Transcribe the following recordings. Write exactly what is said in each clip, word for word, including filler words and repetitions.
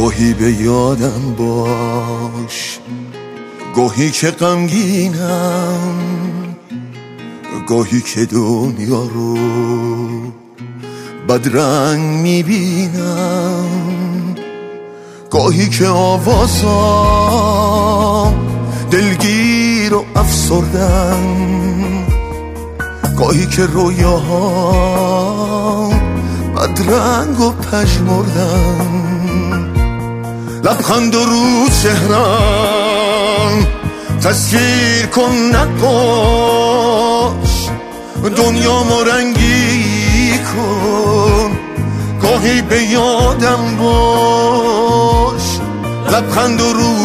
گاهی به یادم باش، گاهی که غمگینم، گاهی که دنیا رو بدرنگ میبینم، گاهی که آوازام دلگیر و افسردم، گاهی که رویاهام بدرنگ و پژمردم. لبخند و رو چهرم تصویر کن نقاش، دنیامو رنگی کن، گاهی به یادم باش. لبخند و رو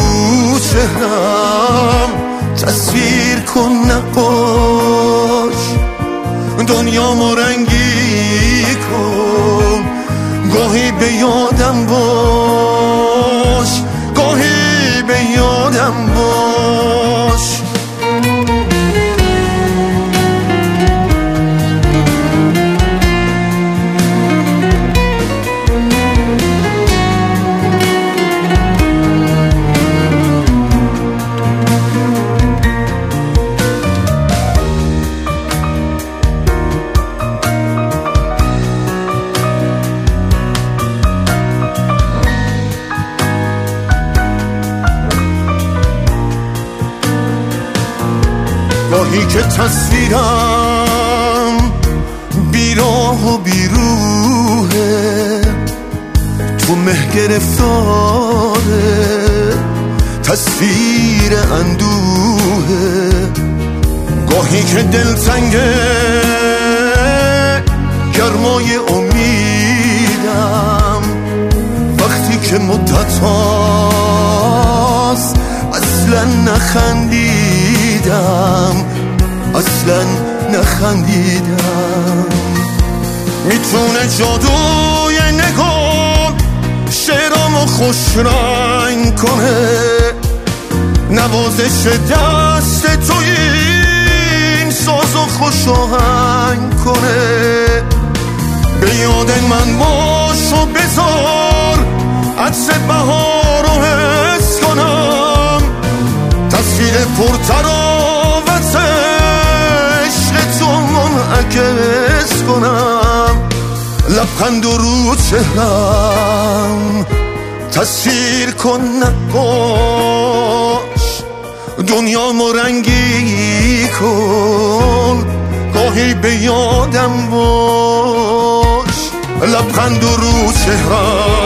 چهرم تصویر کن نقاش، دنیامو رنگی کن، گاهی به یادم باش، گاهی به یادم باش. گاهی که تصویرم بیراه و بیروحه، تو مه گرفتاره تصویر اندوهه. گاهی که دلتنگه گرمای امیدم، وقتی که مدتاست اصلا نخندیدم، اصلا نخندیدم. میتونه جادوی نگاه شعرامو خوش رنگ کنه، نوازش دست توی این سازو خوش آهنگ کنه. به یاد من باش و بذار عطر بهار رو حس کنم، تصویر پرتراوت عشق تو منعکس کنم. لبخند و رو چهرم تصویر کن نقاش، دنیامو رنگی کن، گاهی به یادم باش. لبخند و رو چهرم